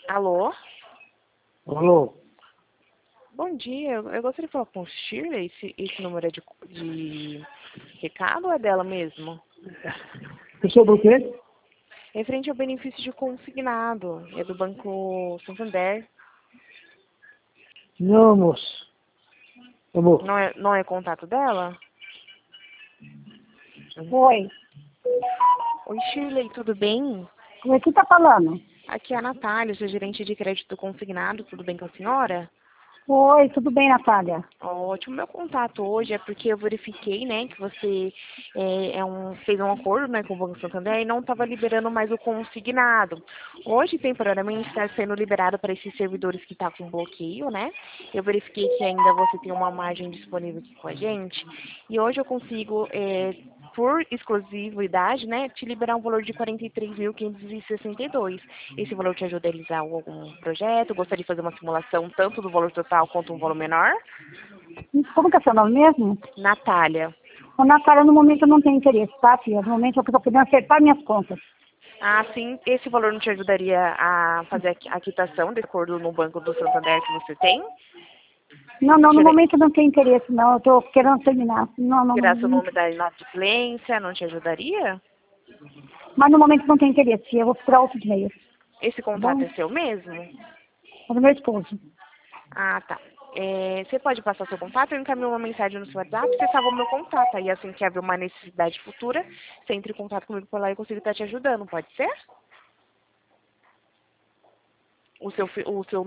Alô? Alô? Bom dia, eu gostaria de falar com o Shirley. Esse número é de recado ou é dela mesmo? É sobre o quê? Referente ao benefício de consignado, é do Banco Santander. Não, moço. Amor. Não é contato dela? Oi, Oi, Shirley, tudo bem? como é que tá falando? Aqui é a Natália, sou gerente de crédito consignado, tudo bem com a senhora? Oi, tudo bem, Natália? Ótimo, meu contato hoje é porque eu verifiquei, né, que você fez um acordo, né, com o Banco Santander e não estava liberando mais o consignado. Hoje, temporariamente, está sendo liberado para esses servidores que estão com bloqueio, né? Eu verifiquei que ainda você tem uma margem disponível aqui com a gente e hoje eu consigo, por exclusividade, né, te liberar um valor de 43.562. Esse valor te ajuda a realizar algum projeto? Gostaria de fazer uma simulação tanto do valor total quanto um valor menor? Como que é seu nome mesmo? Natália. Ô, Natália, no momento eu não tenho interesse, tá, filha? No momento eu estou querendo acertar minhas contas. Ah, sim. Esse valor não te ajudaria a fazer a quitação de acordo no Banco do Santander que você tem? Não, no Tira- momento eu não tenho interesse, não. Eu estou querendo terminar. Tirar seu nome da inadimplência não te ajudaria? Mas no momento não tenho interesse, filha. Eu vou procurar outros meios, Esse tá contato bom? é seu mesmo? É do meu esposo. Ah, tá. Você pode passar seu contato? Eu encaminho uma mensagem no seu WhatsApp, você salva o meu contato. Aí assim que haver uma necessidade futura, você entra em contato comigo por lá e eu consigo estar te ajudando, pode ser? O seu